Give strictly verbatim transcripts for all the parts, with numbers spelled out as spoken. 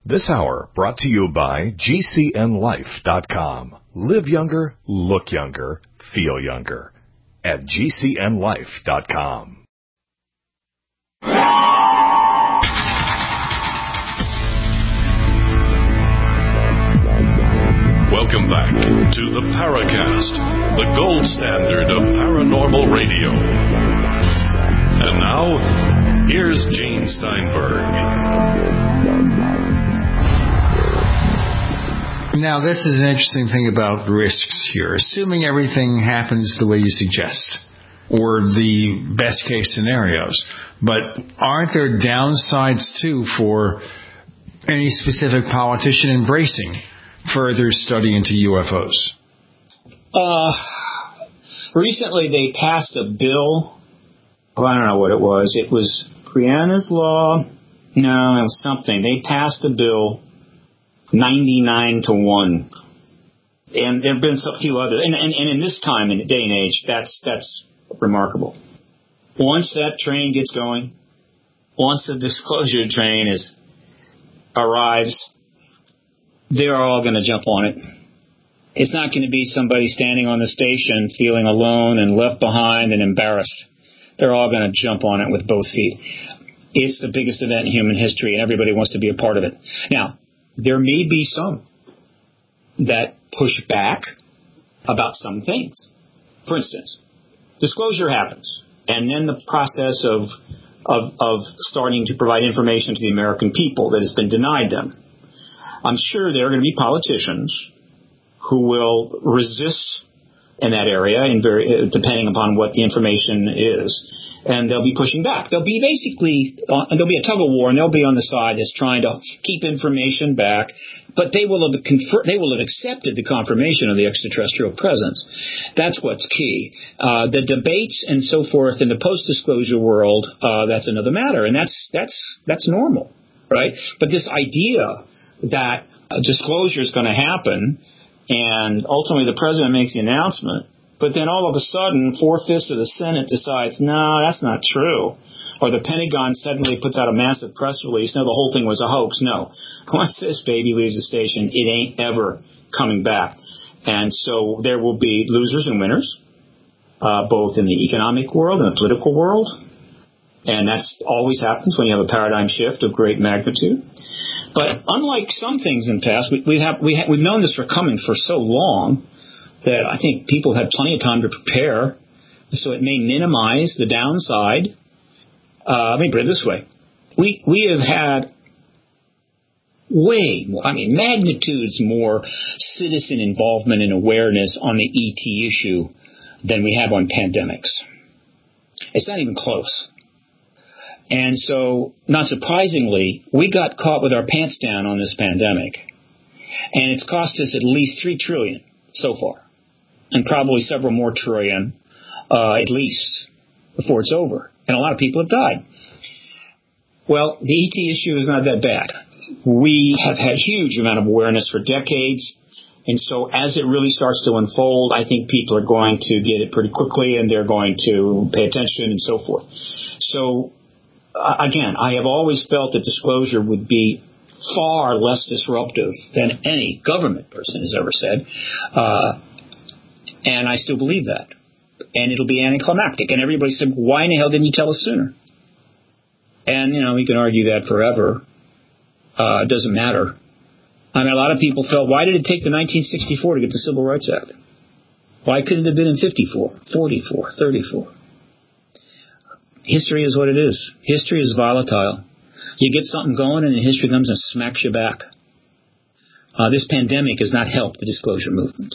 This hour brought to you by G C N life dot com. Live younger, look younger, feel younger at G C N life dot com. Welcome back to the Paracast, the gold standard of paranormal radio. And now, here's Gene Steinberg. Now, this is an interesting thing about risks here. Assuming everything happens the way you suggest, or the best case scenarios, but aren't there downsides, too, for any specific politician embracing further study into U F Os? Uh, recently, they passed a bill. Oh, I don't know what it was. It was Brianna's Law. No, it was something. They passed a bill ninety-nine to one. And there have been a few others. And, and, and in this time, in the day and age, that's that's remarkable. Once that train gets going, once the disclosure train is arrives, they're all going to jump on it. It's not going to be somebody standing on the station feeling alone and left behind and embarrassed. They're all going to jump on it with both feet. It's the biggest event in human history, and everybody wants to be a part of it. Now, there may be some that push back about some things. For instance, disclosure happens, and then the process of, of, of starting to provide information to the American people that has been denied them. I'm sure there are going to be politicians who will resist in that area, in very, depending upon what the information is, and they'll be pushing back. They'll be basically, uh, there'll be a tug of war, and they'll be on the side that's trying to keep information back, but they will have confer- they will have accepted the confirmation of the extraterrestrial presence. That's what's key. Uh, the debates and so forth in the post-disclosure world, uh, that's another matter, and that's that's that's normal, right? But this idea that a disclosure is going to happen, and ultimately the president makes the announcement, but then all of a sudden four-fifths of the Senate decides, no, that's not true. Or the Pentagon suddenly puts out a massive press release, no, the whole thing was a hoax. No. Once this baby leaves the station, it ain't ever coming back. And so there will be losers and winners, uh, both in the economic world and the political world. And that's always happens when you have a paradigm shift of great magnitude. But unlike some things in the past, we, we have, we have, we've known this for coming for so long that I think people have plenty of time to prepare. So it may minimize the downside. Uh, let me put it this way. We, we have had way more, I mean, magnitudes more citizen involvement and awareness on the E T issue than we have on pandemics. It's not even close. And so, not surprisingly, we got caught with our pants down on this pandemic. And it's cost us at least three trillion dollars so far. And probably several more trillion, uh, at least, before it's over. And a lot of people have died. Well, the E T issue is not that bad. We have had huge amount of awareness for decades. And so as it really starts to unfold, I think people are going to get it pretty quickly, and they're going to pay attention and so forth. So, Uh, again, I have always felt that disclosure would be far less disruptive than any government person has ever said. Uh, and I still believe that. And it'll be anticlimactic. And everybody said, why in the hell didn't you tell us sooner? And, you know, we can argue that forever. Uh, it doesn't matter. I mean, a lot of people felt, why did it take the nineteen sixty-four to get the Civil Rights Act? Why couldn't it have been in fifty-four, forty-four, thirty-four? History is what it is. History is volatile. You get something going, and then history comes and smacks you back. Uh, this pandemic has not helped the disclosure movement.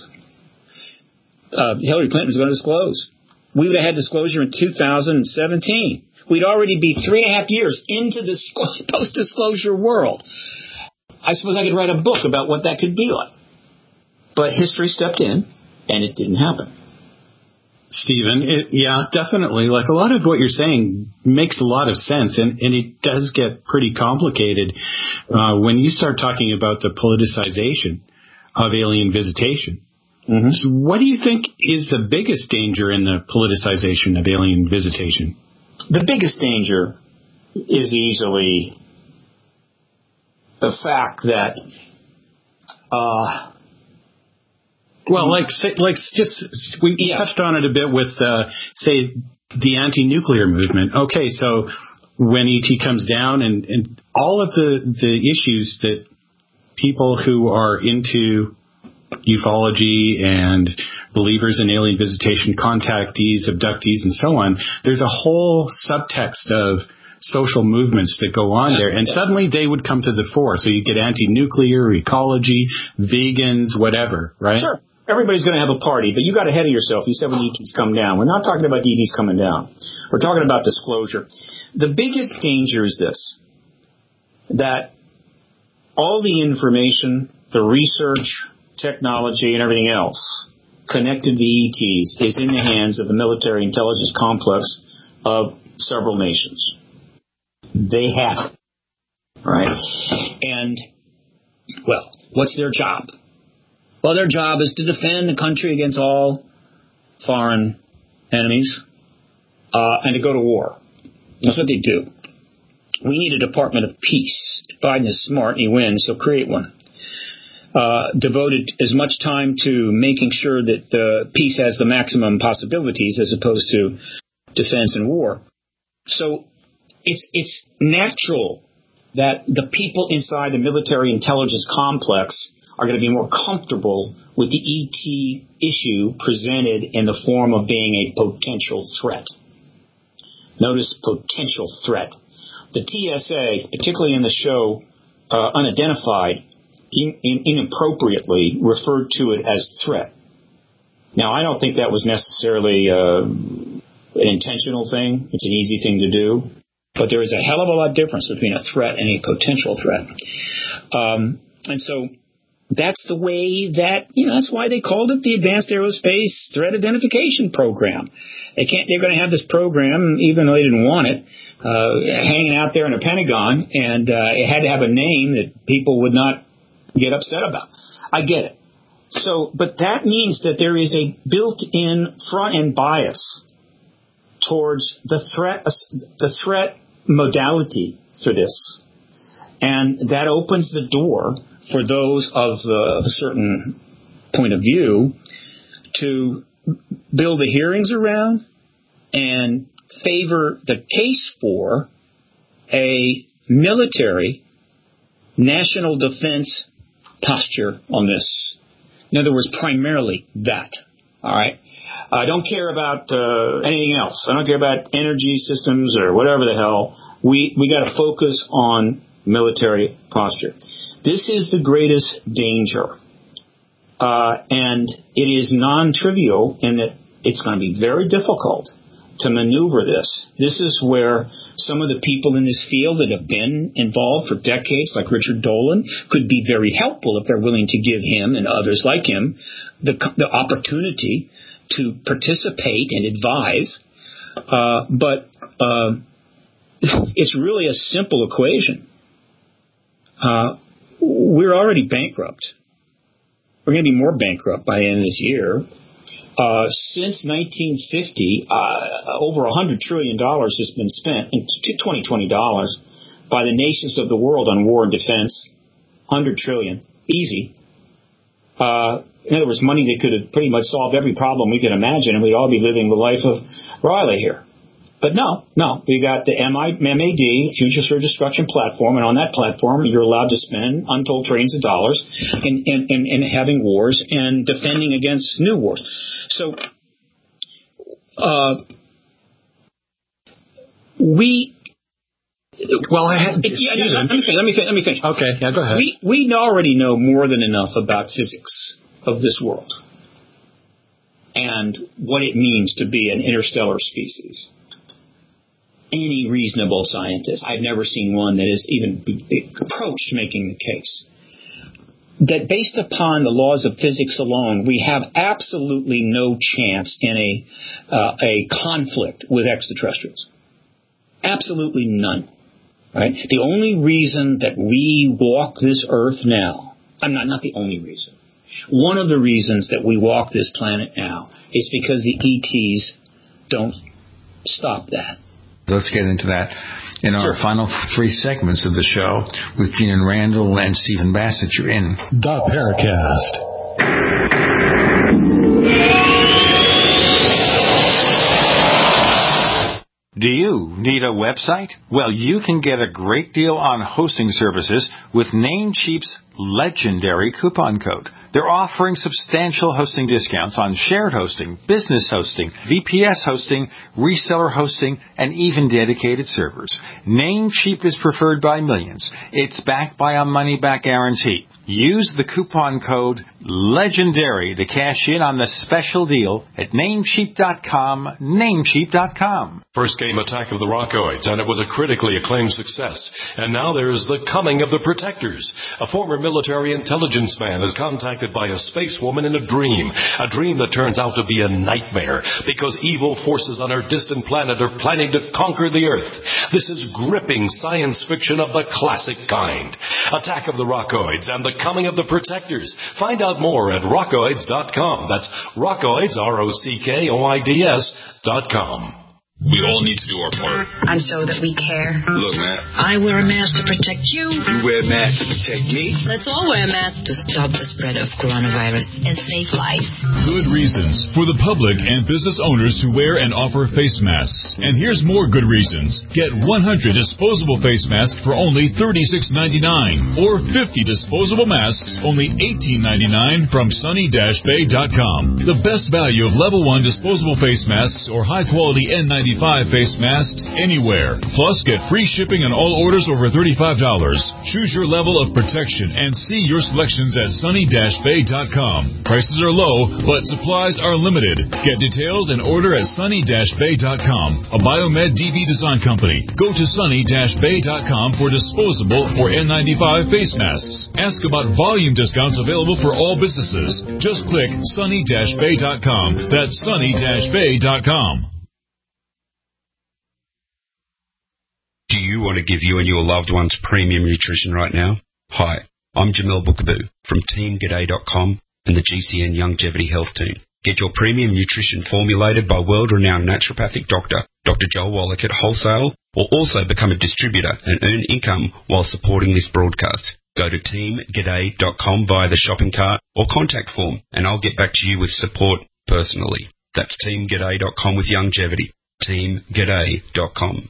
Uh, Hillary Clinton was going to disclose. We would have had disclosure in two thousand seventeen. We'd already be three and a half years into this post-disclosure world. I suppose I could write a book about what that could be like. But history stepped in, and it didn't happen. Stephen, it, yeah, definitely. Like, a lot of what you're saying makes a lot of sense, and, and it does get pretty complicated uh, when you start talking about the politicization of alien visitation. Mm-hmm. So what do you think is the biggest danger in the politicization of alien visitation? The biggest danger is easily the fact that, uh, well, like, say, like, just we yeah. touched on it a bit with, uh, say, the anti-nuclear movement. Okay, so when E T comes down, and, and all of the the issues that people who are into ufology and believers in alien visitation, contactees, abductees, and so on, there's a whole subtext of social movements that go on there, and suddenly they would come to the fore. So you get anti-nuclear, ecology, vegans, whatever, right? Sure. Everybody's going to have a party, but you got ahead of yourself. You said when E Ts come down. We're not talking about E Ts coming down. We're talking about disclosure. The biggest danger is this, that all the information, the research, technology, and everything else connected to E Ts is in the hands of the military intelligence complex of several nations. They have it, right? And, well, what's their job? Well, their job is to defend the country against all foreign enemies uh, and to go to war. That's what they do. We need a Department of Peace. Biden is smart and he wins, so create one. Uh, devoted as much time to making sure that uh, peace has the maximum possibilities as opposed to defense and war. So it's it's natural that the people inside the military intelligence complex are going to be more comfortable with the E T issue presented in the form of being a potential threat. Notice potential threat. The T S A, particularly in the show uh, Unidentified, in, in, inappropriately referred to it as threat. Now, I don't think that was necessarily uh, an intentional thing. It's an easy thing to do. But there is a hell of a lot difference between a threat and a potential threat. Um, and so that's the way that, you know, that's why they called it the Advanced Aerospace Threat Identification Program. They can't, they're going to have this program, even though they didn't want it, uh, hanging out there in the Pentagon, and uh, it had to have a name that people would not get upset about. I get it. So, but that means that there is a built-in front-end bias towards the threat, the threat modality for this. And that opens the door for those of a certain point of view to build the hearings around and favor the case for a military national defense posture on this. In other words, primarily that. All right? I don't care about uh, anything else. I don't care about energy systems or whatever the hell. We we got to focus on military posture. This is the greatest danger. Uh, and it is non-trivial in that it's going to be very difficult to maneuver this. This is where some of the people in this field that have been involved for decades, like Richard Dolan, could be very helpful if they're willing to give him and others like him the, the opportunity to participate and advise. Uh, but uh, it's really a simple equation. Uh, we're already bankrupt. We're going to be more bankrupt by the end of this year. Uh, since nineteen fifty, uh, over one hundred trillion dollars has been spent in twenty twenty dollars by the nations of the world on war and defense. one hundred trillion dollars. Easy. Uh, in other words, money that could have pretty much solved every problem we could imagine, and we'd all be living the life of Riley here. But no, no. We got the M A D, Futures for Destruction platform, and on that platform, you're allowed to spend untold trillions of dollars in, in, in, in having wars and defending against new wars. So, uh, we. Well, I had. It, yeah, yeah, let me finish. Let me finish. Let me finish. Okay, yeah, go ahead. We we already know more than enough about physics of this world and what it means to be an interstellar species. Any reasonable scientist, I've never seen one that has even approached making the case that based upon the laws of physics alone, we have absolutely no chance in a uh, a conflict with extraterrestrials. Absolutely none. Right? The only reason that we walk this earth now, I'm not not the only reason. One of the reasons that we walk this planet now is because the E Ts don't stop that. Let's get into that. in our sure. final three segments of the show with Gene and Randall and Stephen Bassett. You're in The Paracast. Do you need a website? Well, you can get a great deal on hosting services with Namecheap's legendary coupon code. They're offering substantial hosting discounts on shared hosting, business hosting, V P S hosting, reseller hosting, and even dedicated servers. Namecheap is preferred by millions. It's backed by a money-back guarantee. Use the coupon code LEGENDARY to cash in on the special deal at Namecheap dot com, Namecheap dot com. First came Attack of the Rockoids, and it was a critically acclaimed success. And now there's The Coming of the Protectors. A former military intelligence man is contacted by a space woman in a dream, a dream that turns out to be a nightmare because evil forces on our distant planet are planning to conquer the Earth. This is gripping science fiction of the classic kind. Attack of the Rockoids and The Coming of the Protectors. Find out more at rockoids dot com. That's Rockoids, R O C K O I D S dot com. We all need to do our part. And show that we care. Look, man. I wear a mask to protect you. You wear a mask to protect me. Let's all wear a mask to stop the spread of coronavirus and save lives. Good reasons for the public and business owners to wear and offer face masks. And here's more good reasons. Get one hundred disposable face masks for only thirty-six ninety-nine, or fifty disposable masks only eighteen ninety-nine from sunny dash bay dot com. The best value of level one disposable face masks or high quality N ninety-five face masks anywhere. Plus, get free shipping on all orders over thirty-five dollars. Choose your level of protection and see your selections at sunny dash bay dot com. Prices are low, but supplies are limited. Get details and order at sunny dash bay dot com, a Biomed D V design company. Go to sunny dash bay dot com for disposable or N ninety-five face masks. Ask about volume discounts available for all businesses. Just click sunny dash bay dot com. That's sunny dash bay dot com. Do you want to give you and your loved ones premium nutrition right now? Hi, I'm Jamel Bookaboo from team g'day dot com and the G C N Longevity Health Team. Get your premium nutrition formulated by world-renowned naturopathic doctor, Doctor Joel Wallach at wholesale, or also become a distributor and earn income while supporting this broadcast. Go to team g'day dot com via the shopping cart or contact form, and I'll get back to you with support personally. That's team g'day dot com with longevity. team g'day dot com.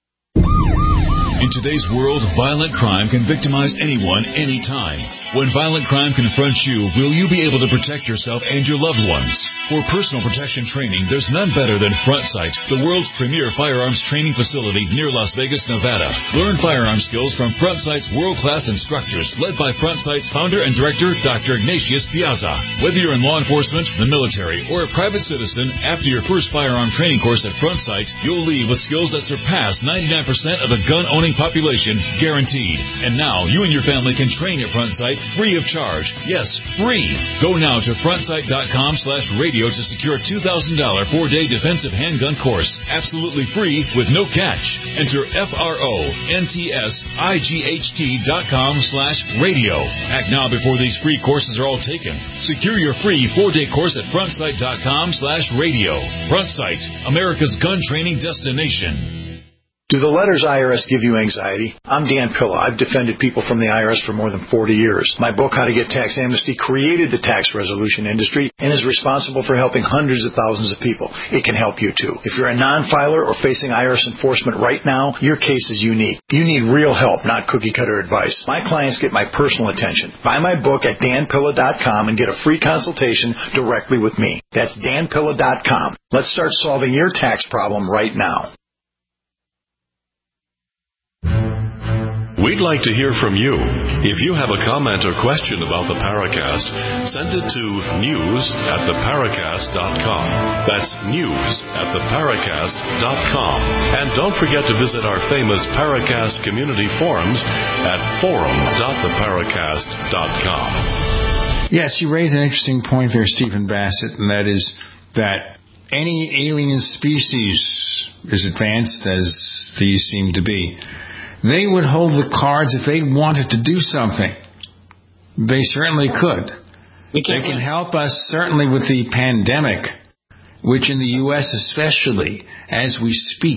In today's world, violent crime can victimize anyone, anytime. When violent crime confronts you, will you be able to protect yourself and your loved ones? For personal protection training, there's none better than FrontSight, the world's premier firearms training facility near Las Vegas, Nevada. Learn firearm skills from FrontSight's world-class instructors, led by FrontSight's founder and director, Doctor Ignatius Piazza. Whether you're in law enforcement, the military, or a private citizen, after your first firearm training course at FrontSight, you'll leave with skills that surpass ninety-nine percent of the gun-owning population, guaranteed. And now, you and your family can train at FrontSight free of charge. Yes, free. Go now to frontsight dot com slash radio to secure a two thousand dollars four-day defensive handgun course. Absolutely free with no catch. Enter F R O N T S I G H T dot com slash radio. Act now before these free courses are all taken. Secure your free four-day course at frontsight dot com slash radio. FrontSight, America's gun training destination. Do the letters I R S give you anxiety? I'm Dan Pilla. I've defended people from the I R S for more than forty years. My book, How to Get Tax Amnesty, created the tax resolution industry and is responsible for helping hundreds of thousands of people. It can help you too. If you're a non-filer or facing I R S enforcement right now, your case is unique. You need real help, not cookie-cutter advice. My clients get my personal attention. Buy my book at dan pilla dot com and get a free consultation directly with me. That's dan pilla dot com. Let's start solving your tax problem right now. We'd like to hear from you. If you have a comment or question about the Paracast, send it to news at the paracast dot com. That's news at the paracast dot com. And don't forget to visit our famous Paracast community forums at forum dot the paracast dot com. Yes, you raise an interesting point there, Stephen Bassett, and that is that any alien species, as advanced as these seem to be, they would hold the cards if they wanted to do something. They certainly could. They can help us certainly with the pandemic, which in the U S especially, as we speak,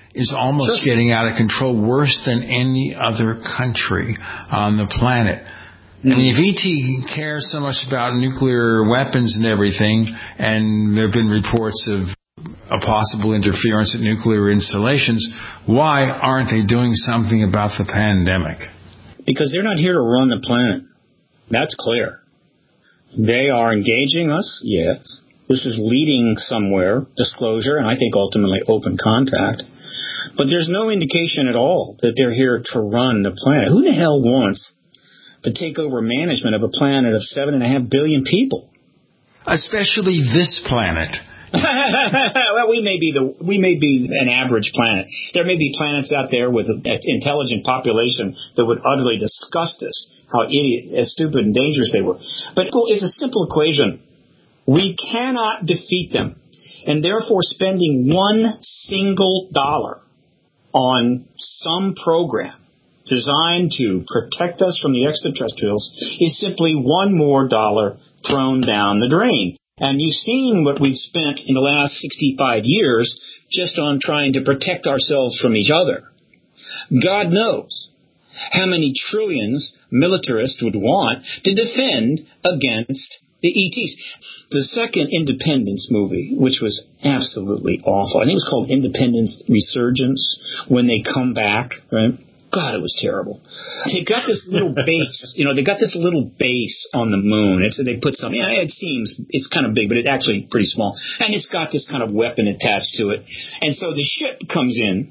is almost sure. getting out of control, worse than any other country on the planet. Mm-hmm. I mean, if E T cares so much about nuclear weapons and everything, and there have been reports of a possible interference at nuclear installations, why aren't they doing something about the pandemic? Because they're not here to run the planet. That's clear. They are engaging us, yes. This is leading somewhere, disclosure, and I think ultimately open contact. But there's no indication at all that they're here to run the planet. Who the hell wants to take over management of a planet of seven and a half billion people? Especially this planet. Well, we may be the we may be an average planet. There may be planets out there with an intelligent population that would utterly disgust us, how idiot, as stupid and dangerous they were. But it's a simple equation. We cannot defeat them, and therefore spending one single dollar on some program designed to protect us from the extraterrestrials is simply one more dollar thrown down the drain. And you've seen what we've spent in the last sixty-five years just on trying to protect ourselves from each other. God knows how many trillions militarists would want to defend against the E Ts. The second Independence movie, which was absolutely awful, I think it was called Independence Resurgence, when they come back, right? God, it was terrible. They got this little base, you know, they got this little base on the moon. It's, they put something, yeah, it seems, it's kind of big, but it's actually pretty small. And it's got this kind of weapon attached to it. And so the ship comes in,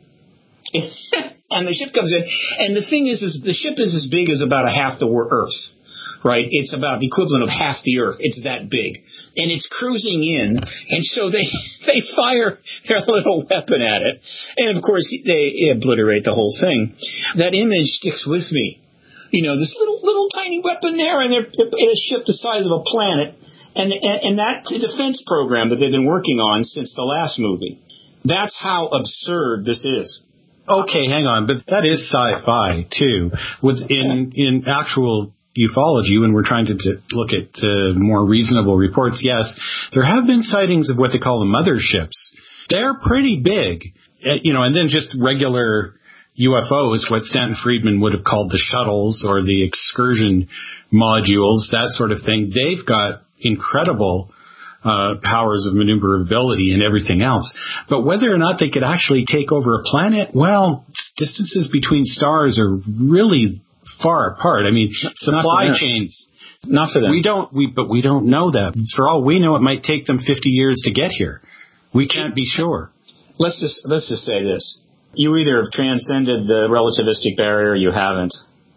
and the ship comes in, and the thing is, is the ship is as big as about a half the Earth. Right? It's about the equivalent of half the Earth. It's that big. And it's cruising in, and so they they fire their little weapon at it. And, of course, they obliterate the whole thing. That image sticks with me. You know, this little little tiny weapon there, and they're in a ship the size of a planet. And, and, and that defense program that they've been working on since the last movie. That's how absurd this is. Okay, hang on. But that is sci-fi, too. With in, in actual ufology, when we're trying to, to look at uh, more reasonable reports, yes, there have been sightings of what they call the motherships. They're pretty big, uh, you know, and then just regular U F Os, what Stanton Friedman would have called the shuttles or the excursion modules, that sort of thing. They've got incredible uh, powers of maneuverability and everything else. But whether or not they could actually take over a planet, well, distances between stars are really far apart. I mean, supply chains. Not for them. We don't. We but we don't know that. For all we know, it might take them fifty years to get here. We can't be sure. Let's just let's just say this: you either have transcended the relativistic barrier, or you haven't.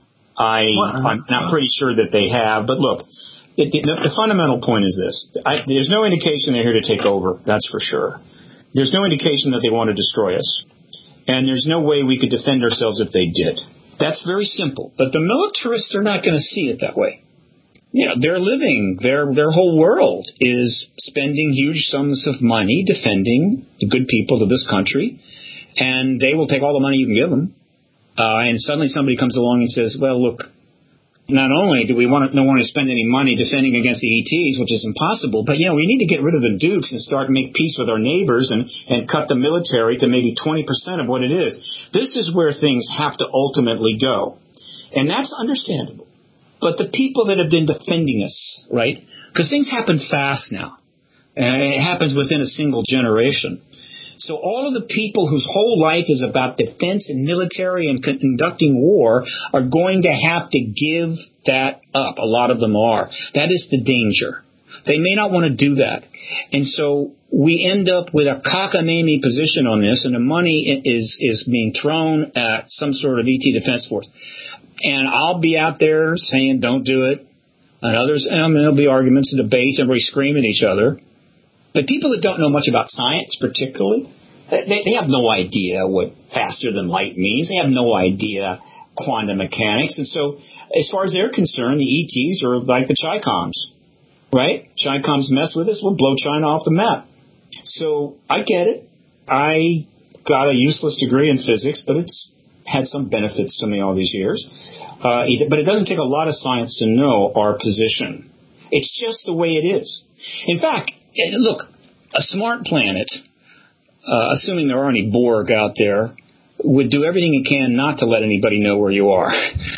I well, I'm not pretty sure that they have. But look, it, it, the, the fundamental point is this: I, there's no indication they're here to take over. That's for sure. There's no indication that they want to destroy us, and there's no way we could defend ourselves if they did. That's very simple. But the militarists are not going to see it that way. You know, they're living, their their whole world is spending huge sums of money defending the good people of this country, and they will take all the money you can give them. Uh, and suddenly somebody comes along and says, well, look, not only do we want to, don't want to spend any money defending against the E Ts, which is impossible, but, you know, we need to get rid of the dukes and start make peace with our neighbors and, and cut the military to maybe twenty percent of what it is. This is where things have to ultimately go. And that's understandable. But the people that have been defending us, right, because things happen fast now, and it happens within a single generation. So all of the people whose whole life is about defense and military and conducting war are going to have to give that up. A lot of them are. That is the danger. They may not want to do that. And so we end up with a cockamamie position on this, and the money is, is being thrown at some sort of E T defense force. And I'll be out there saying, don't do it. And others, and I mean, there'll be arguments and debates, and we scream at each other. But people that don't know much about science particularly, they, they have no idea what faster than light means. They have no idea quantum mechanics. And so as far as they're concerned, the E Ts are like the Chi-Coms, right? Chi-Coms mess with us, we'll blow China off the map. So I get it. I got a useless degree in physics, but it's had some benefits to me all these years. Uh, but it doesn't take a lot of science to know our position. It's just the way it is. In fact, look, a smart planet, uh, assuming there are any Borg out there, would do everything it can not to let anybody know where you are.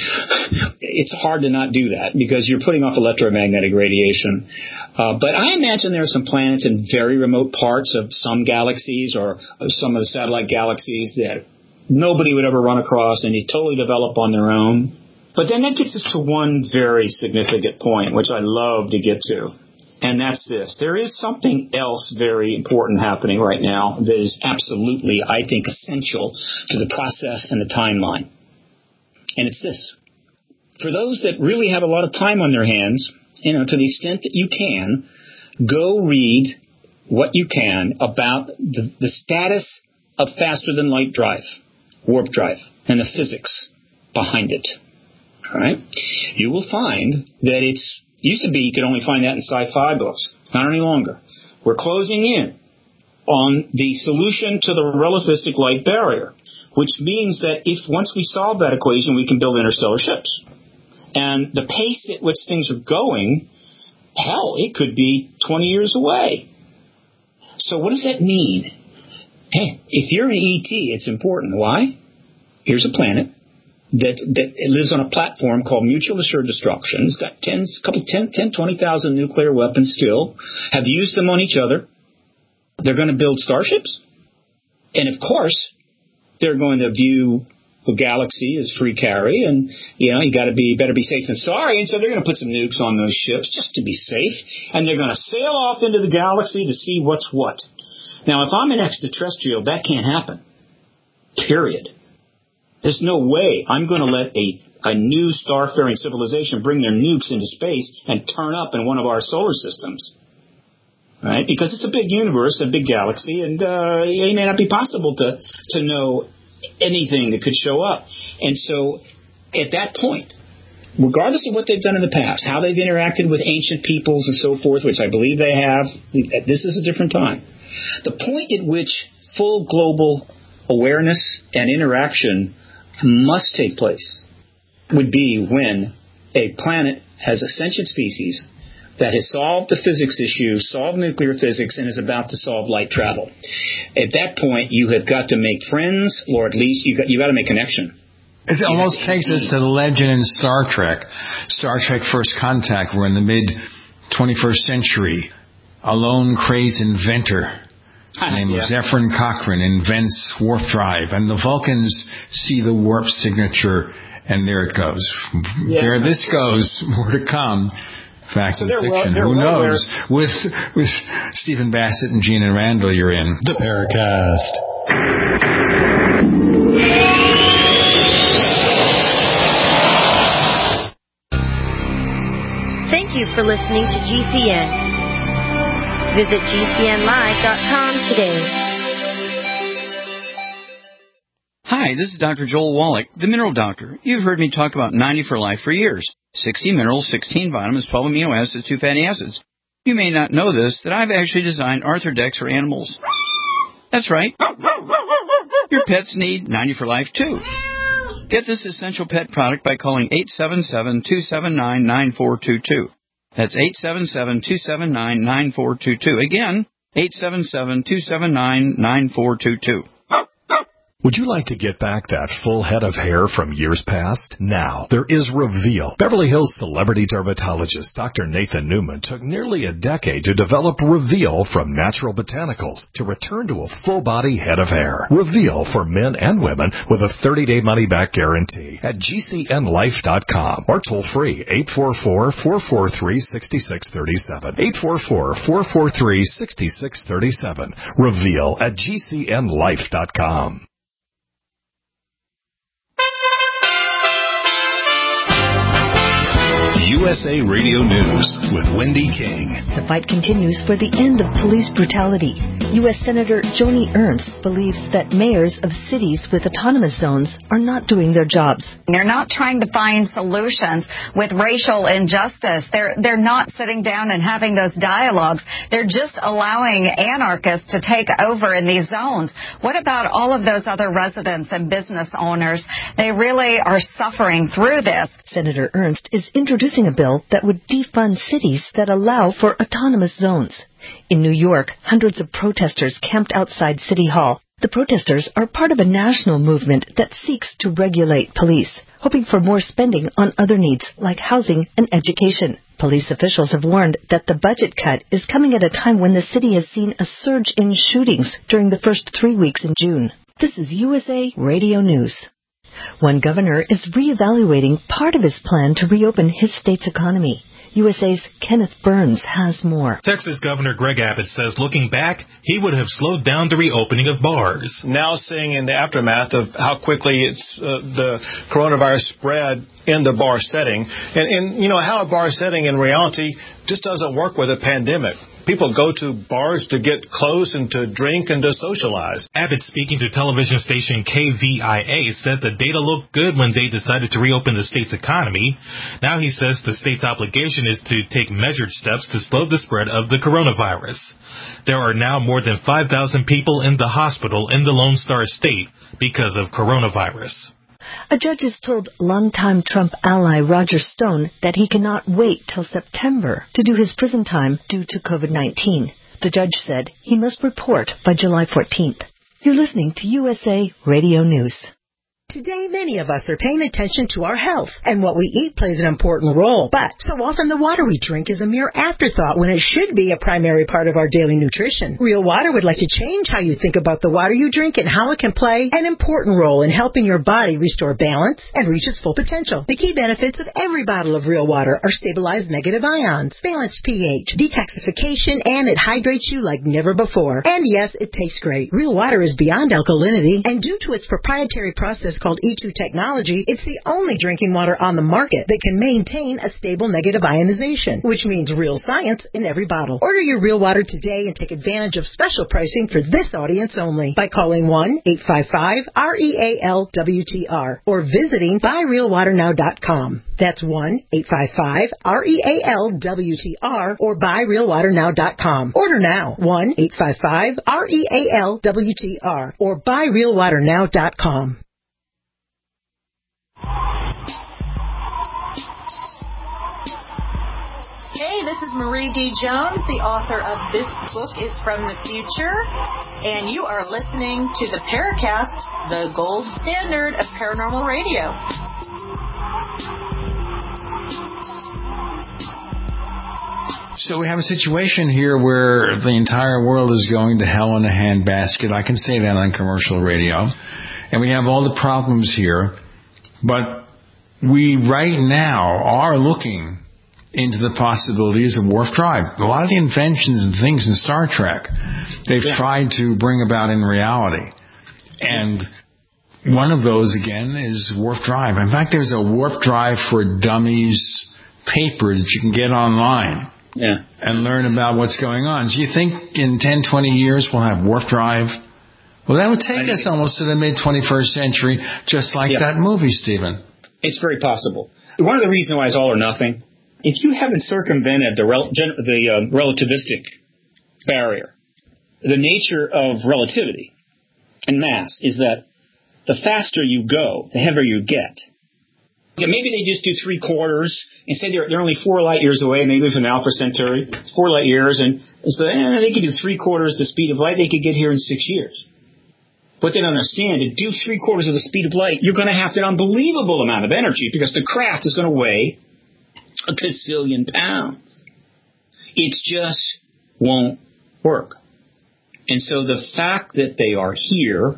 It's hard to not do that because you're putting off electromagnetic radiation. Uh, but I imagine there are some planets in very remote parts of some galaxies or some of the satellite galaxies that nobody would ever run across and you totally develop on their own. But then that gets us to one very significant point, which I love to get to. And that's this. There is something else very important happening right now that is absolutely, I think, essential to the process and the timeline. And it's this. For those that really have a lot of time on their hands, you know, to the extent that you can, go read what you can about the, the status of faster-than-light drive, warp drive, and the physics behind it. All right? You will find that it's used to be you could only find that in sci-fi books. Not any longer. We're closing in on the solution to the relativistic light barrier, which means that if once we solve that equation, we can build interstellar ships. And the pace at which things are going, hell, it could be twenty years away. So what does that mean? Hey, if you're an E T, it's important. Why? Here's a planet that that lives on a platform called mutual assured destruction. It's got tens, couple, ten, ten, twenty thousand nuclear weapons still, have used them on each other. They're going to build starships. And of course, they're going to view the galaxy as free carry, and, you know, you got to be, better be safe than sorry. And so they're going to put some nukes on those ships just to be safe. And they're going to sail off into the galaxy to see what's what. Now, if I'm an extraterrestrial, that can't happen. Period. There's no way I'm going to let a, a new starfaring civilization bring their nukes into space and turn up in one of our solar systems. Right? Because it's a big universe, a big galaxy, and uh, it may not be possible to, to know anything that could show up. And so at that point, regardless of what they've done in the past, how they've interacted with ancient peoples and so forth, which I believe they have, this is a different time. The point at which full global awareness and interaction must take place would be when a planet has a sentient species that has solved the physics issue, solved nuclear physics, and is about to solve light travel. At that point, you have got to make friends, or at least you got you got to make connection. It you almost takes us to the legend in Star Trek. Star Trek First Contact, where in the mid twenty-first century, a lone crazed inventor named yeah. Zephyrin Cochrane invents warp drive, and the Vulcans see the warp signature, and there it goes. Yeah. There this goes, more to come. Facts so and fiction. Well, Who well knows? With with Stephen Bassett and Gina Randall, you're in the Paracast. Thank you for listening to G C N. Visit G C N live dot com today. Hi, this is Doctor Joel Wallach, the Mineral Doctor. You've heard me talk about ninety for Life for years. sixty minerals, sixteen vitamins, twelve amino acids, two fatty acids. You may not know this, that I've actually designed Arthrodex for animals. That's right. Your pets need ninety for Life, too. Get this essential pet product by calling eight seven seven, two seven nine, nine four two two. That's eight seven seven, two seven nine, nine four two two. Again, eight seven seven, two seven nine, nine four two two. Would you like to get back that full head of hair from years past? Now, there is Reveal. Beverly Hills celebrity dermatologist Doctor Nathan Newman took nearly a decade to develop Reveal from natural botanicals to return to a full-body head of hair. Reveal for men and women with a thirty-day money-back guarantee at G C N life dot com or toll-free eight four four, four four three, six six three seven. eight four four, four four three, six six three seven. Reveal at G C N life dot com. U S A Radio News with Wendy King. The fight continues for the end of police brutality. U S Senator Joni Ernst believes that mayors of cities with autonomous zones are not doing their jobs. They're not trying to find solutions with racial injustice. They're they're not sitting down and having those dialogues. They're just allowing anarchists to take over in these zones. What about all of those other residents and business owners? They really are suffering through this. Senator Ernst is introducing a bill that would defund cities that allow for autonomous zones. In New York, hundreds of protesters camped outside City Hall The protesters are part of a national movement that seeks to regulate police, hoping for more spending on other needs like housing and education. Police officials have warned that the budget cut is coming at a time when the city has seen a surge in shootings during the first three weeks in June. This is U S A Radio News. One governor is reevaluating part of his plan to reopen his state's economy. U S A's Kenneth Burns has more. Texas Governor Greg Abbott says looking back, he would have slowed down the reopening of bars. Now seeing in the aftermath of how quickly it's, uh, the coronavirus spread in the bar setting, and, and, you know, how a bar setting in reality just doesn't work with a pandemic. People go to bars to get close and to drink and to socialize. Abbott, speaking to television station K V I A, said the data looked good when they decided to reopen the state's economy. Now he says the state's obligation is to take measured steps to slow the spread of the coronavirus. There are now more than five thousand people in the hospital in the Lone Star State because of coronavirus. A judge has told longtime Trump ally Roger Stone that he cannot wait till September to do his prison time due to COVID nineteen. The judge said he must report by July fourteenth. You're listening to U S A Radio News. Today, many of us are paying attention to our health, and what we eat plays an important role. But so often the water we drink is a mere afterthought when it should be a primary part of our daily nutrition. Real Water would like to change how you think about the water you drink and how it can play an important role in helping your body restore balance and reach its full potential. The key benefits of every bottle of Real Water are stabilized negative ions, balanced pH, detoxification, and it hydrates you like never before. And yes, it tastes great. Real Water is beyond alkalinity, and due to its proprietary process called E two technology, it's the only drinking water on the market that can maintain a stable negative ionization, which means real science in every bottle. Order your Real Water today and take advantage of special pricing for this audience only by calling one eight five five R E A L W T R or visiting buy real water now dot com. That's one eight five five R E A L W T R or buy real water now dot com. Order now, one eight five five R E A L W T R or buy real water now dot com. Hey, this is Marie D. Jones, the author of This Book is from the Future, and you are listening to the Paracast, the gold standard of paranormal radio. So we have a situation here where the entire world is going to hell in a handbasket. I can say that on commercial radio. And we have all the problems here. But we right now are looking into the possibilities of warp drive. A lot of the inventions and things in Star Trek, they've yeah. tried to bring about in reality. And one of those, again, is warp drive. In fact, there's a warp drive for dummies paper that you can get online yeah. and learn about what's going on. Do you think in ten, twenty years we'll have warp drive? Well, that would take us almost to the mid-twenty-first century, just like yeah. that movie, Stephen. It's very possible. One of the reasons why it's all or nothing, if you haven't circumvented the, rel- gen- the uh, relativistic barrier, the nature of relativity and mass is that the faster you go, the heavier you get. Yeah, maybe they just do three quarters and say they're, they're only four light years away, maybe from Alpha Centauri, four light years, and so eh, they could do three quarters the speed of light, they could get here in six years. What they don't understand, to do three quarters of the speed of light, you're going to have an unbelievable amount of energy because the craft is going to weigh a gazillion pounds. It just won't work. And so the fact that they are here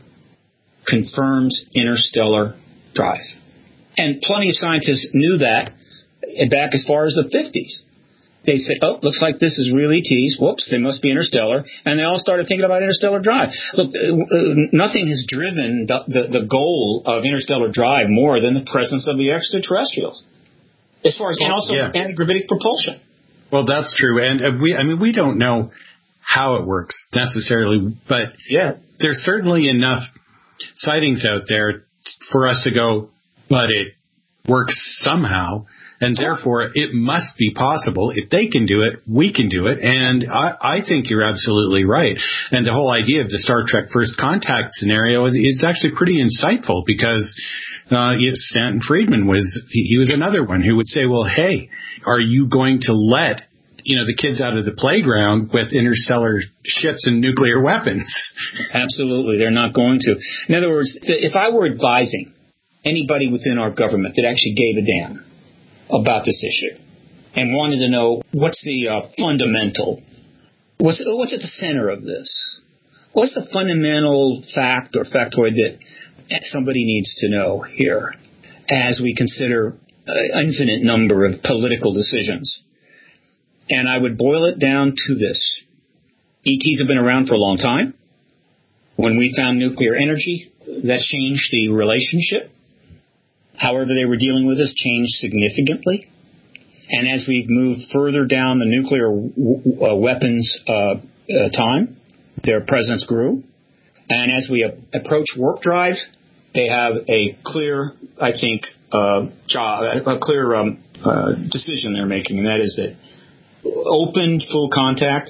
confirms interstellar drive. And plenty of scientists knew that back as far as the fifties. They said, oh, looks like this is real E Ts. Whoops, they must be interstellar. And they all started thinking about interstellar drive. Look, uh, nothing has driven the, the, the goal of interstellar drive more than the presence of the extraterrestrials. As far as, and also yeah. anti-gravitic propulsion. Well, that's true. And uh, we, I mean, we don't know how it works necessarily, but yeah, there's certainly enough sightings out there for us to go, but it works somehow. And therefore, it must be possible. If they can do it, we can do it. And I, I think you're absolutely right. And the whole idea of the Star Trek First Contact scenario is, is actually pretty insightful because uh, Stanton Friedman was, he, he was another one who would say, well, hey, are you going to let you know, the kids out of the playground with interstellar ships and nuclear weapons. Absolutely. They're not going to. In other words, if I were advising anybody within our government that actually gave a damn about this issue and wanted to know what's the uh, fundamental, what's, what's at the center of this, what's the fundamental fact or factoid that somebody needs to know here as we consider an infinite number of political decisions. And I would boil it down to this. E Ts have been around for a long time. When we found nuclear energy, that changed the relationship. However they were dealing with us changed significantly. And as we've moved further down the nuclear w- uh, weapons uh, uh, time, their presence grew. And as we a- approach warp drive, they have a clear, I think, uh, job, a clear um, uh, decision they're making, and that is that open, full contact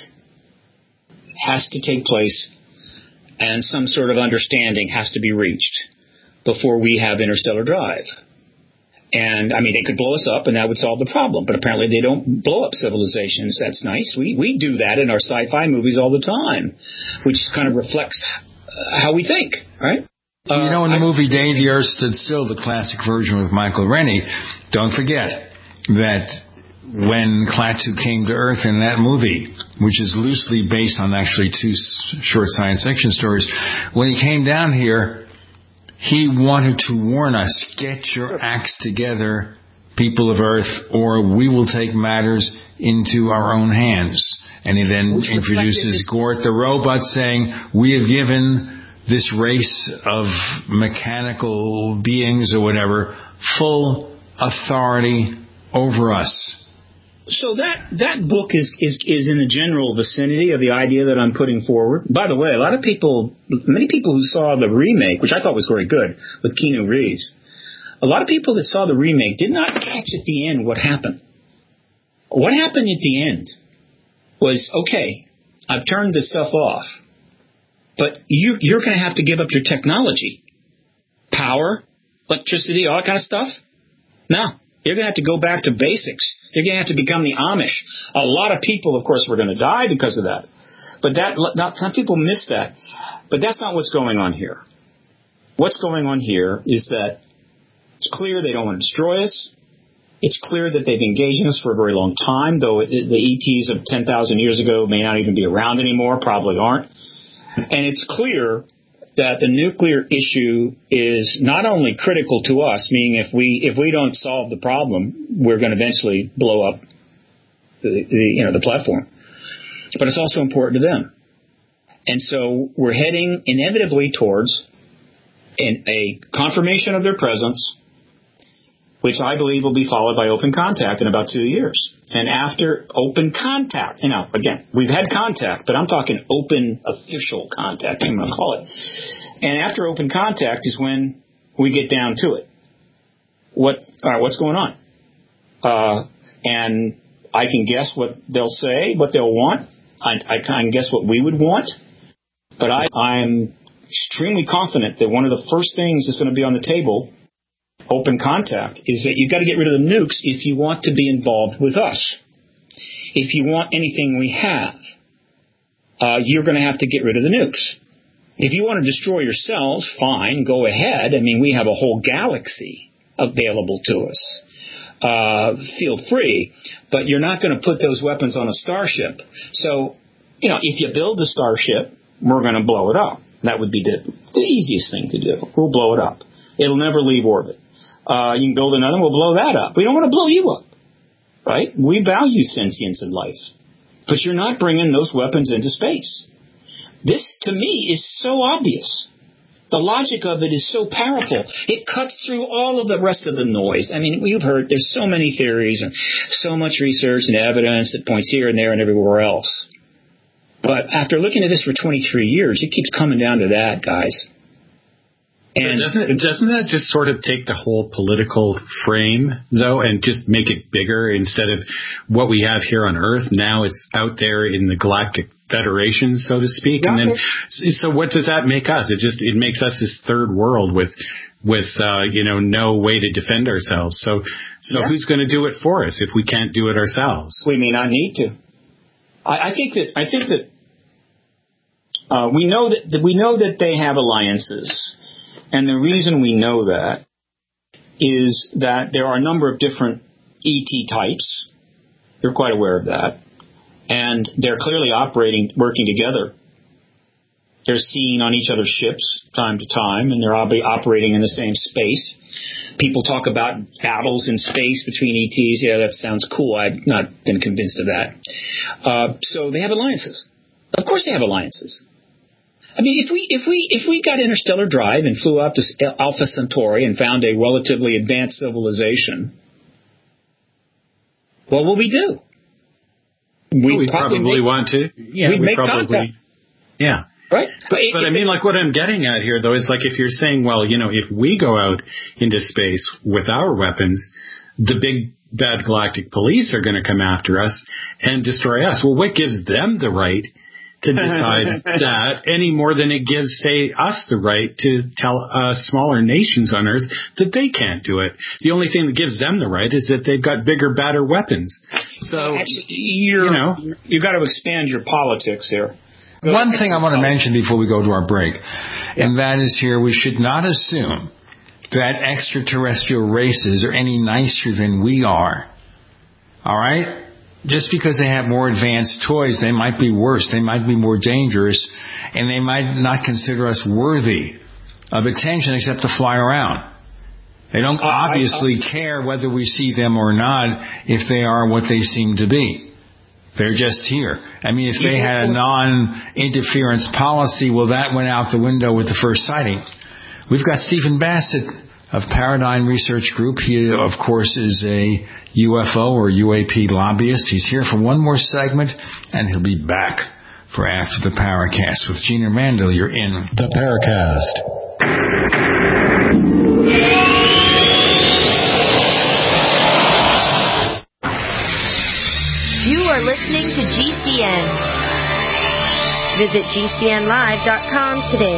has to take place, and some sort of understanding has to be reached before we have interstellar drive. And, I mean, they could blow us up, and that would solve the problem. But apparently they don't blow up civilizations. That's nice. We we do that in our sci-fi movies all the time, which kind of reflects how we think, right? Uh, you know, in the I, movie Day the Earth Stood Still, the classic version with Michael Rennie, don't forget that when Klaatu came to Earth in that movie, which is loosely based on actually two short science fiction stories, when he came down here, he wanted to warn us, get your acts together, people of Earth, or we will take matters into our own hands. And he then which introduces Gort the robot, saying, we have given this race of mechanical beings or whatever full authority over us. So that that book is, is is in the general vicinity of the idea that I'm putting forward. By the way, a lot of people, many people who saw the remake, which I thought was very good, with Keanu Reeves, a lot of people that saw the remake did not catch at the end what happened. What happened at the end was, okay, I've turned this stuff off, but you, you're going to have to give up your technology. Power, electricity, all that kind of stuff. No. You're going to have to go back to basics. You're going to have to become the Amish. A lot of people, of course, were going to die because of that. But that, not, some people miss that. But that's not what's going on here. What's going on here is that it's clear they don't want to destroy us. It's clear that they've engaged in us for a very long time, though it, the E Ts of ten thousand years ago may not even be around anymore, probably aren't. And it's clear that the nuclear issue is not only critical to us, meaning if we if we don't solve the problem, we're going to eventually blow up the, the you know the platform, but it's also important to them. And so we're heading inevitably towards an, a confirmation of their presence, which I believe will be followed by open contact in about two years. And after open contact, you know, again, we've had contact, but I'm talking open official contact, I'm going to call it. And after open contact is when we get down to it. What, all right, what's going on? Uh, and I can guess what they'll say, what they'll want. I, I can guess what we would want. But I, I'm extremely confident that one of the first things that's going to be on the table, open contact, is that you've got to get rid of the nukes if you want to be involved with us. If you want anything we have, uh, you're going to have to get rid of the nukes. If you want to destroy yourselves, fine, go ahead. I mean, we have a whole galaxy available to us. Uh, feel free, but you're not going to put those weapons on a starship. So, you know, if you build the starship, we're going to blow it up. That would be the, the easiest thing to do. We'll blow it up. It'll never leave orbit. Uh, you can build another one, we'll blow that up. We don't want to blow you up, right? We value sentience in life. But you're not bringing those weapons into space. This, to me, is so obvious. The logic of it is so powerful. It cuts through all of the rest of the noise. I mean, you've heard there's so many theories and so much research and evidence that points here and there and everywhere else. But after looking at this for twenty-three years, it keeps coming down to that, guys. And doesn't doesn't that just sort of take the whole political frame, though, and just make it bigger instead of what we have here on Earth? Now it's out there in the Galactic Federation, so to speak. Yeah, and then, so what does that make us? It just it makes us this third world with with uh, you know no way to defend ourselves. So so yeah. Who's going to do it for us if we can't do it ourselves? We may not need to. I, I think that I think that uh, we know that, that we know that they have alliances, and the reason we know that is that there are a number of different E T types. You're quite aware of that, and they're clearly operating, working together. They're seen on each other's ships time to time, and they're ob- operating in the same space. People talk about battles in space between E Ts. Yeah, that sounds cool. I've not been convinced of that. Uh, so they have alliances. Of course they have alliances. I mean, if we if we if we got interstellar drive and flew out to Alpha Centauri and found a relatively advanced civilization, what will we do? We'd well, we probably, probably make, want to. Yeah, we'd we make probably. Contact. Yeah. Right? But, but I mean, like what I'm getting at here, though, is like if you're saying, well, you know, if we go out into space with our weapons, the big bad galactic police are going to come after us and destroy us. Well, what gives them the right to decide that any more than it gives, say, us the right to tell uh, smaller nations on Earth that they can't do it? The only thing that gives them the right is that they've got bigger, badder weapons. So, Actually, you're, you know, you got to expand your politics here. One thing I want to mention before we go to our break, and that is here, we should not assume that extraterrestrial races are any nicer than we are. All right? Just because they have more advanced toys, they might be worse, they might be more dangerous, and they might not consider us worthy of attention except to fly around. They don't uh, obviously I, I, care whether we see them or not if they are what they seem to be. They're just here. I mean, if they had a non-interference policy, well, that went out the window with the first sighting. We've got Stephen Bassett of Paradigm Research Group. He, of course, is a U F O or U A P lobbyist. He's here for one more segment, and he'll be back for After the Paracast. With Gene Randall, you're in The Paracast. You are listening to G C N. Visit G C N live dot com today.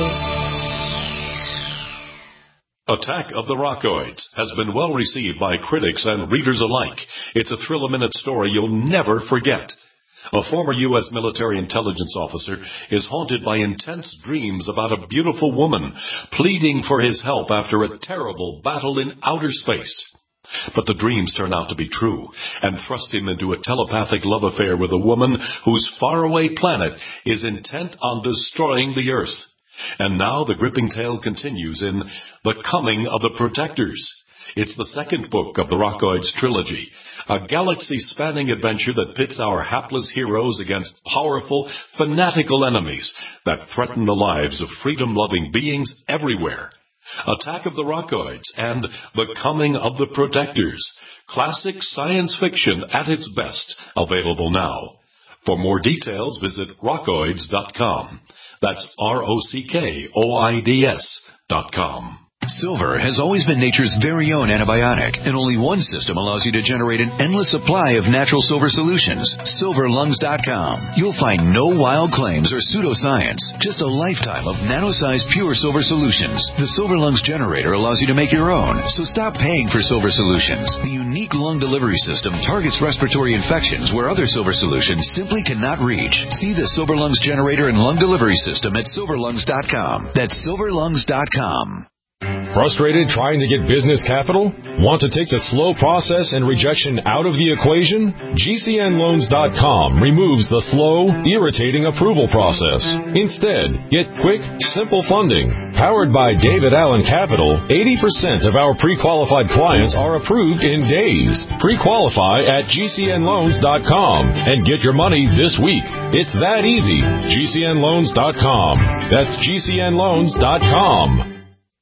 Attack of the Rockoids has been well received by critics and readers alike. It's a thrill-a-minute story you'll never forget. A former U S military intelligence officer is haunted by intense dreams about a beautiful woman pleading for his help after a terrible battle in outer space. But the dreams turn out to be true and thrust him into a telepathic love affair with a woman whose faraway planet is intent on destroying the Earth. And now the gripping tale continues in The Coming of the Protectors. It's the second book of the Rockoids trilogy, a galaxy-spanning adventure that pits our hapless heroes against powerful, fanatical enemies that threaten the lives of freedom-loving beings everywhere. Attack of the Rockoids and The Coming of the Protectors. Classic science fiction at its best. Available now. For more details, visit rockoids dot com. That's R O C K O I D S dot com. Silver has always been nature's very own antibiotic, and only one system allows you to generate an endless supply of natural silver solutions. silver lungs dot com. You'll find no wild claims or pseudoscience, just a lifetime of nano-sized pure silver solutions. The Silver Lungs generator allows you to make your own, so stop paying for silver solutions. The unique lung delivery system targets respiratory infections where other silver solutions simply cannot reach. See the Silver Lungs generator and lung delivery system at silver lungs dot com. That's silver lungs dot com. Frustrated trying to get business capital? Want to take the slow process and rejection out of the equation? G C N loans dot com removes the slow, irritating approval process. Instead, get quick, simple funding. Powered by David Allen Capital, eighty percent of our pre-qualified clients are approved in days. Pre-qualify at G C N loans dot com and get your money this week. It's that easy. G C N loans dot com. That's G C N loans dot com.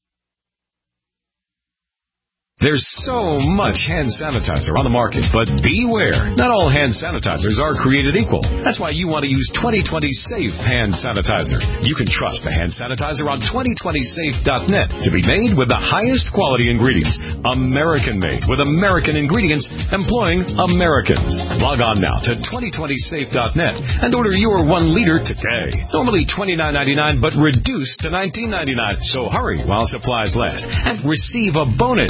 There's so much hand sanitizer on the market, but beware. Not all hand sanitizers are created equal. That's why you want to use twenty twenty Safe Hand Sanitizer. You can trust the hand sanitizer on twenty twenty safe dot net to be made with the highest quality ingredients. American made with American ingredients employing Americans. Log on now to twenty twenty safe dot net and order your one liter today. Normally twenty-nine ninety-nine, but reduced to nineteen ninety-nine. So hurry while supplies last and receive a bonus.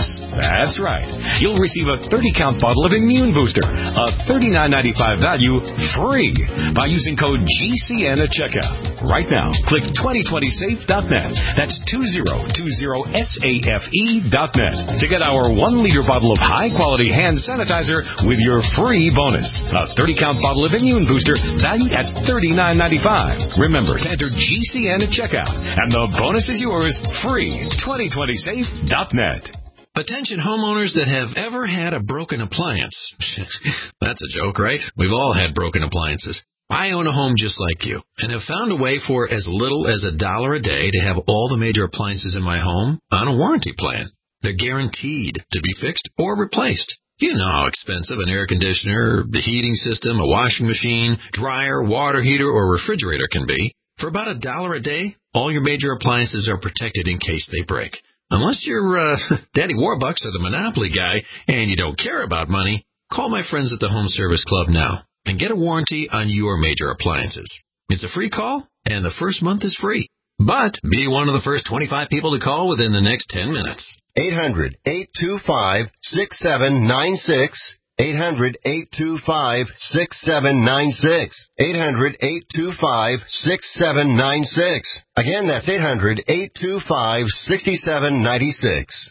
That's right. You'll receive a thirty-count bottle of Immune Booster, a thirty-nine ninety-five value, free by using code G C N at checkout. Right now, click twenty twenty safe dot net. That's two zero two zero safe dot net to get our one-liter bottle of high-quality hand sanitizer with your free bonus. A thirty-count bottle of Immune Booster valued at thirty-nine ninety-five. Remember to enter G C N at checkout, and the bonus is yours free. twenty twenty safe dot net. Attention homeowners that have ever had a broken appliance. That's a joke, right? We've all had broken appliances. I own a home just like you and have found a way for as little as a dollar a day to have all the major appliances in my home on a warranty plan. They're guaranteed to be fixed or replaced. You know how expensive an air conditioner, the heating system, a washing machine, dryer, water heater, or refrigerator can be. For about a dollar a day, all your major appliances are protected in case they break. Unless you're uh, Daddy Warbucks or the Monopoly guy and you don't care about money, call my friends at the Home Service Club now and get a warranty on your major appliances. It's a free call, and the first month is free. But be one of the first twenty-five people to call within the next ten minutes. eight hundred, eight two five, six seven nine six. eight hundred, eight two five, six seven nine six. eight hundred, eight two five, six seven nine six. Again, that's eight hundred, eight two five, six seven nine six.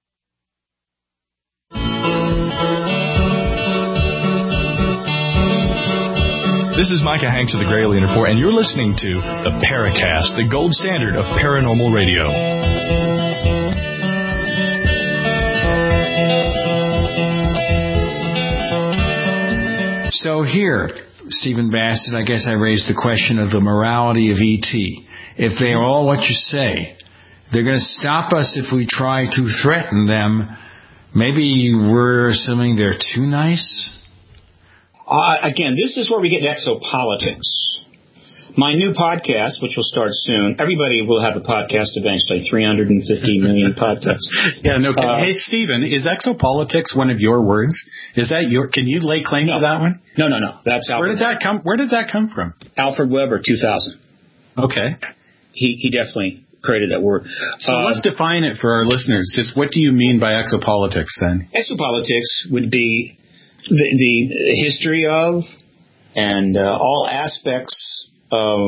This is Micah Hanks of the Gray Alien Report, and you're listening to the Paracast, the gold standard of paranormal radio. So here, Stephen Bassett, I guess I raised the question of the morality of E T. If they are all what you say, they're going to stop us if we try to threaten them. Maybe we're assuming they're too nice? Uh, again, this is where we get to exopolitics. My new podcast, which will start soon, everybody will have a podcast eventually, three hundred fifty million podcasts. Yeah, no, uh, hey, Stephen, is exopolitics one of your words? Is that your, can you lay claim no, to that one? No, no, no. That's Where did that come, where did that come from? Alfred Weber, two thousand. Okay. He, he definitely created that word. So uh, let's define it for our listeners. Just what do you mean by exopolitics then? Exopolitics would be the, the history of and uh, all aspects of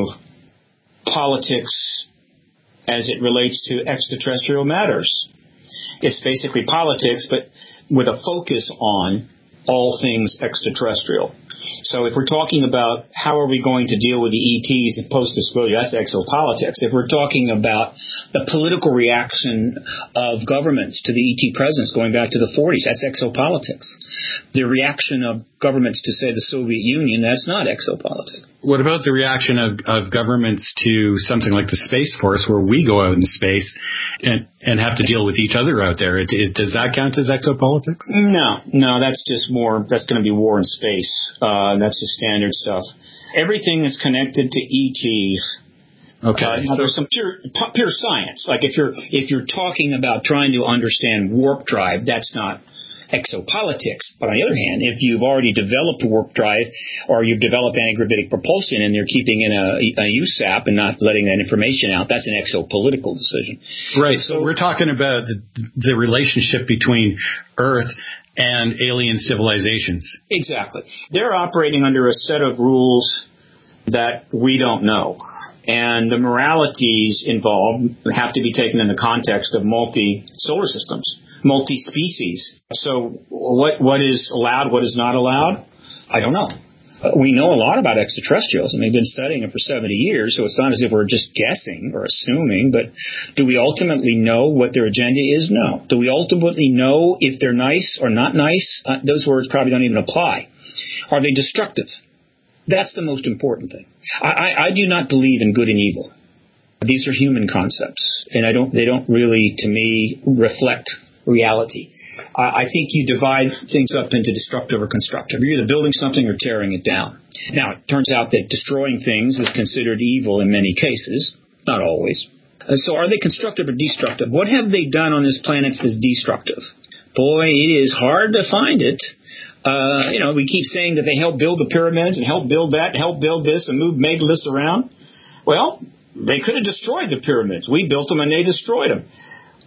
politics as it relates to extraterrestrial matters. It's basically politics, but with a focus on all things extraterrestrial. So if we're talking about how are we going to deal with the E Ts and post-disclosure, that's exopolitics. If we're talking about the political reaction of governments to the E T presence going back to the forties, that's exopolitics. The reaction of governments to, say, the Soviet Union, that's not exopolitics. What about the reaction of, of governments to something like the Space Force, where we go out into space and, and have to deal with each other out there? It, is, does that count as exopolitics? No, no, that's just more, that's going to be war in space. Uh, that's the standard stuff. Everything is connected to E Ts. Okay. Uh, now, so, there's some pure, pure science. Like if you're if you're talking about trying to understand warp drive, that's not exopolitics. But on the other hand, if you've already developed warp drive or you've developed antigravitic propulsion and they're keeping in a, a U S A P and not letting that information out, that's an exopolitical decision. Right. So, so we're talking about the, the relationship between Earth and alien civilizations. Exactly. They're operating under a set of rules that we don't know. And the moralities involved have to be taken in the context of multi-solar systems, multi-species. So what what is allowed, what is not allowed? I don't know. Uh, we know a lot about extraterrestrials, and we've been studying them for seventy years, so it's not as if we're just guessing or assuming, but do we ultimately know what their agenda is? No. Do we ultimately know if they're nice or not nice? Uh, those words probably don't even apply. Are they destructive? That's the most important thing. I, I, I do not believe in good and evil. These are human concepts, and I don't. They don't really, to me, reflect reality. I, I think you divide things up into destructive or constructive. You're either building something or tearing it down. Now, it turns out that destroying things is considered evil in many cases, not always. Uh, so are they constructive or destructive? What have they done on this planet that's destructive? Boy, it is hard to find it. Uh, you know, we keep saying that they helped build the pyramids and helped build that, and helped build this and moved megaliths around. Well, they could have destroyed the pyramids. We built them and they destroyed them.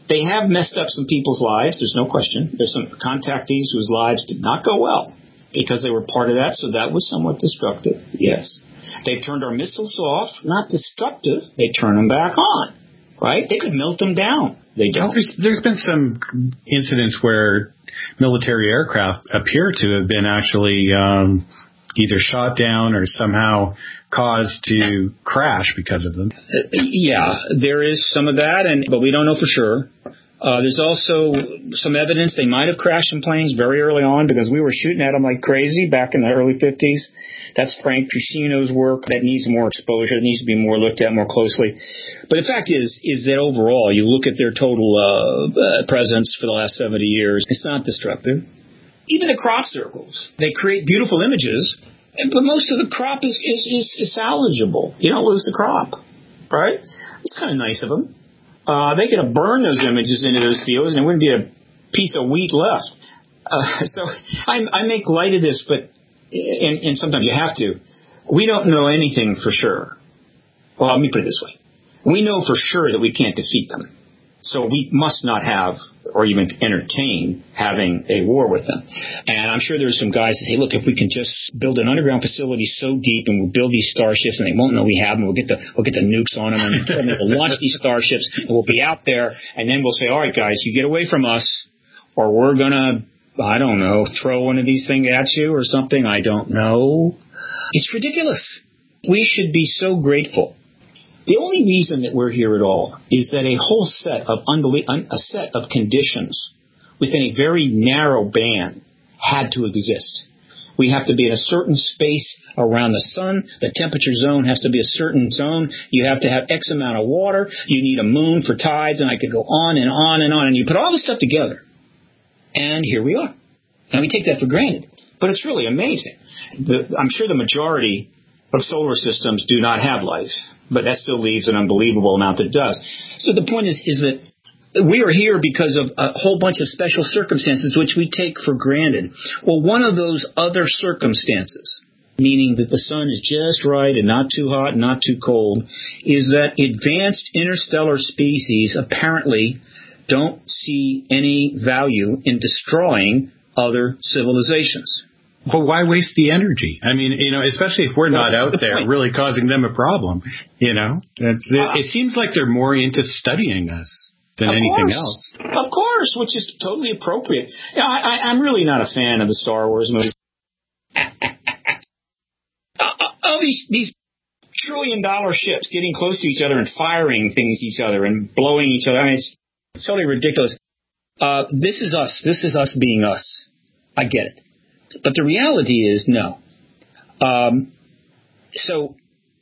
They have messed up some people's lives. There's no question. There's some contactees whose lives did not go well because they were part of that, so that was somewhat destructive, yes. They've turned our missiles off, not destructive. They turn them back on, right? They could melt them down. They don't. There's, there's been some incidents where military aircraft appear to have been actually um, either shot down or somehow caused to crash because of them. Uh, yeah, there is some of that, and but we don't know for sure. Uh, there's also some evidence they might have crashed some planes very early on because we were shooting at them like crazy back in the early fifties. That's Frank Fusino's work. That needs more exposure. It needs to be more looked at more closely. But the fact is, is that overall, you look at their total uh, uh, presence for the last seventy years, it's not destructive. Even the crop circles, they create beautiful images, but most of the crop is, is, is, is salvageable. You don't lose the crop, right? It's kind of nice of them. Uh, they could have burned those images into those fields, and there wouldn't be a piece of wheat left. Uh, so I, I make light of this, but and, and sometimes you have to. We don't know anything for sure. Well, let me put it this way. We know for sure that we can't defeat them. So we must not have or even entertain having a war with them. And I'm sure there's some guys that say, look, if we can just build an underground facility so deep and we'll build these starships and they won't know we have them, we'll get the we'll get the nukes on them and then we'll launch these starships and we'll be out there and then we'll say, all right, guys, you get away from us or we're going to, I don't know, throw one of these things at you or something. I don't know. It's ridiculous. We should be so grateful. The only reason that we're here at all is that a whole set of unbelie- un- a set of conditions within a very narrow band had to exist. We have to be in a certain space around the sun. The temperature zone has to be a certain zone. You have to have X amount of water. You need a moon for tides, and I could go on and on and on. And you put all this stuff together, and here we are. And we take that for granted. But it's really amazing. The, I'm sure the majority of solar systems do not have life, but that still leaves an unbelievable amount that does. So the point is, is that we are here because of a whole bunch of special circumstances which we take for granted. Well, one of those other circumstances, meaning that the sun is just right and not too hot and not too cold, is that advanced interstellar species apparently don't see any value in destroying other civilizations. Well, why waste the energy? I mean, you know, especially if we're not out there really causing them a problem, you know. It's, it, it seems like they're more into studying us than anything else. Of course, which is totally appropriate. You know, I, I, I'm really not a fan of the Star Wars movies. All these, these trillion-dollar ships getting close to each other and firing things at each other and blowing each other. I mean, it's, it's totally ridiculous. Uh, this is us. This is us being us. I get it. But the reality is, no. Um, so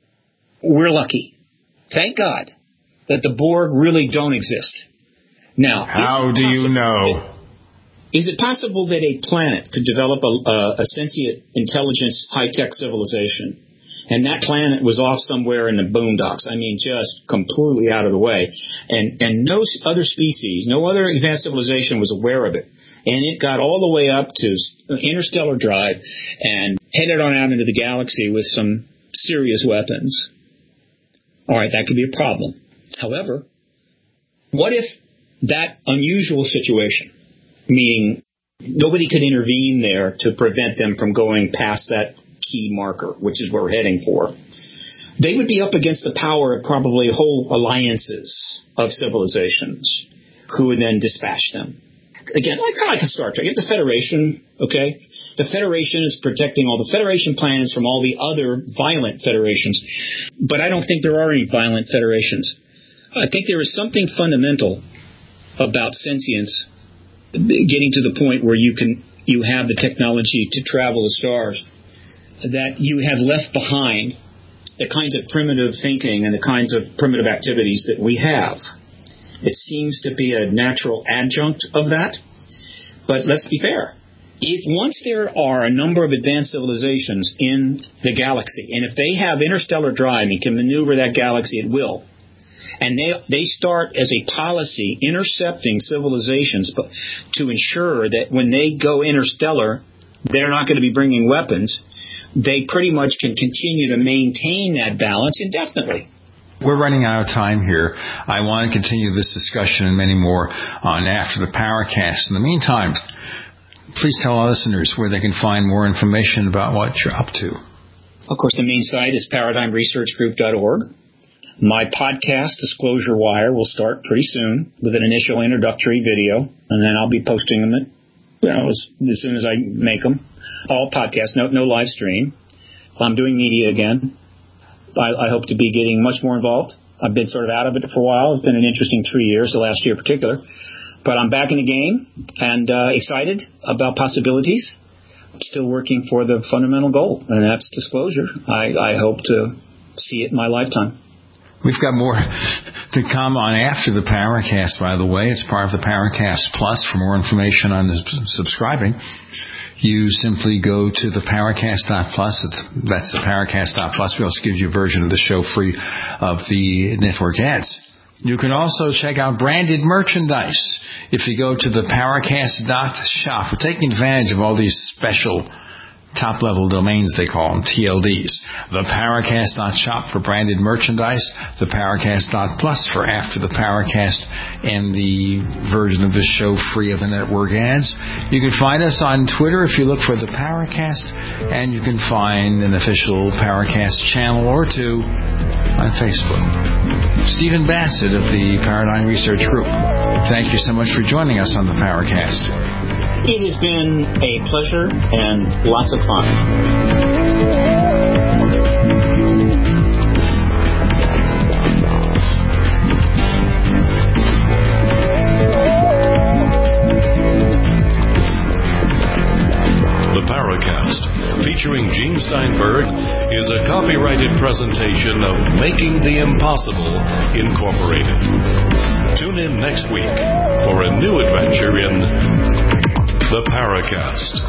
we're lucky. Thank God that the Borg really don't exist. Now, how do you know? Is it possible that a planet could develop a, a, a sentient, intelligence, high-tech civilization, and that planet was off somewhere in the boondocks? I mean, just completely out of the way, and and no other species, no other advanced civilization was aware of it. And it got all the way up to interstellar drive and headed on out into the galaxy with some serious weapons. All right, that could be a problem. However, what if that unusual situation, meaning nobody could intervene there to prevent them from going past that key marker, which is what we're heading for, they would be up against the power of probably whole alliances of civilizations who would then dispatch them. Again, like, kind of like a Star Trek. Get the Federation, okay? The Federation is protecting all the Federation planets from all the other violent federations. But I don't think there are any violent federations. I think there is something fundamental about sentience getting to the point where you can you have the technology to travel the stars, that you have left behind the kinds of primitive thinking and the kinds of primitive activities that we have. It seems to be a natural adjunct of that. But let's be fair. If once there are a number of advanced civilizations in the galaxy, and if they have interstellar drive and can maneuver that galaxy at will, and they they start as a policy intercepting civilizations but to ensure that when they go interstellar, they're not going to be bringing weapons, they pretty much can continue to maintain that balance indefinitely. We're running out of time here. I want to continue this discussion and many more on After the Paracast. In the meantime, please tell our listeners where they can find more information about what you're up to. Of course, the main site is paradigm research group dot org. My podcast, Disclosure Wire, will start pretty soon with an initial introductory video, and then I'll be posting them at, you know, as, as soon as I make them. All podcasts, no, no live stream. I'm doing media again. I, I hope to be getting much more involved. I've been sort of out of it for a while. It's been an interesting three years, the last year in particular. But I'm back in the game and uh, excited about possibilities. I'm still working for the fundamental goal, and that's disclosure. I, I hope to see it in my lifetime. We've got more to come on After the Paracast, by the way. It's part of the Paracast Plus. For more information on this, subscribing, you simply go to the Paracast dot plus. That's the Paracast dot plus. We also give you a version of the show free of the network ads. You can also check out branded merchandise if you go to the Paracast dot shop. We're taking advantage of all these special top-level domains, they call them, T L Ds. The Paracast dot shop for branded merchandise, the Paracast dot plus for After the Paracast, and the version of this show free of the network ads. You can find us on Twitter if you look for the Paracast, and you can find an official Paracast channel or two on Facebook. Stephen Bassett of the Paradigm Research Group, thank you so much for joining us on the Paracast. It has been a pleasure and lots of fun. The Paracast, featuring Gene Steinberg, is a copyrighted presentation of Making the Impossible, Incorporated. Tune in next week for a new adventure in The Paracast.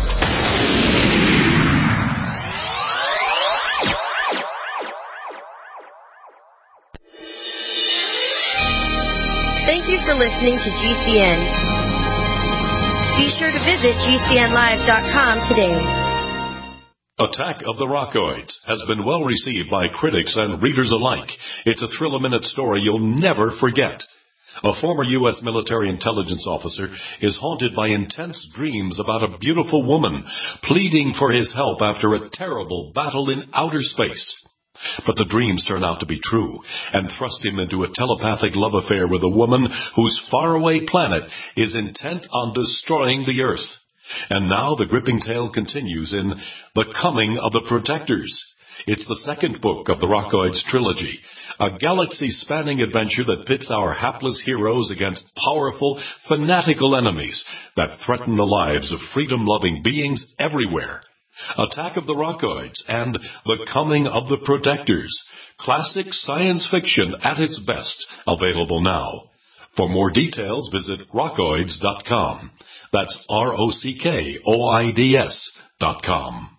Thank you for listening to G C N. Be sure to visit G C N live dot com today. Attack of the Rockoids has been well received by critics and readers alike. It's a thrill-a-minute story you'll never forget. A former U S military intelligence officer is haunted by intense dreams about a beautiful woman pleading for his help after a terrible battle in outer space. But the dreams turn out to be true and thrust him into a telepathic love affair with a woman whose faraway planet is intent on destroying the Earth. And now the gripping tale continues in The Coming of the Protectors. It's the second book of the Rockoids trilogy, a galaxy-spanning adventure that pits our hapless heroes against powerful, fanatical enemies that threaten the lives of freedom-loving beings everywhere. Attack of the Rockoids and The Coming of the Protectors, classic science fiction at its best, available now. For more details, visit rockoids dot com. That's R O C K O I D S dot com.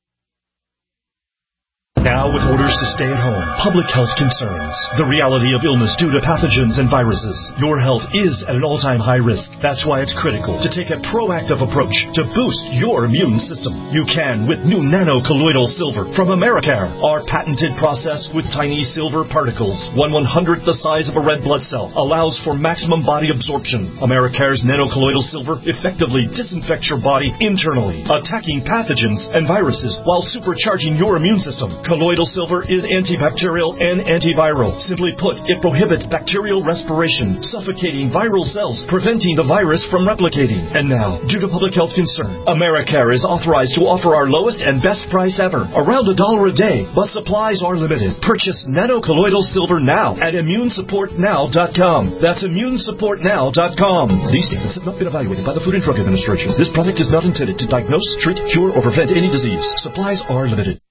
Now, with orders to stay at home, public health concerns, the reality of illness due to pathogens and viruses, your health is at an all-time high risk. That's why it's critical to take a proactive approach to boost your immune system. You can with new nano-colloidal silver from Americare, our patented process with tiny silver particles, one one-hundredth the size of a red blood cell, allows for maximum body absorption. Americare's nano-colloidal silver effectively disinfects your body internally, attacking pathogens and viruses while supercharging your immune system. Colloidal silver is antibacterial and antiviral. Simply put, it prohibits bacterial respiration, suffocating viral cells, preventing the virus from replicating. And now, due to public health concern, Americare is authorized to offer our lowest and best price ever, around a dollar a day, but supplies are limited. Purchase nano-colloidal silver now at immune support now dot com. That's immune support now dot com. These statements have not been evaluated by the Food and Drug Administration. This product is not intended to diagnose, treat, cure, or prevent any disease. Supplies are limited.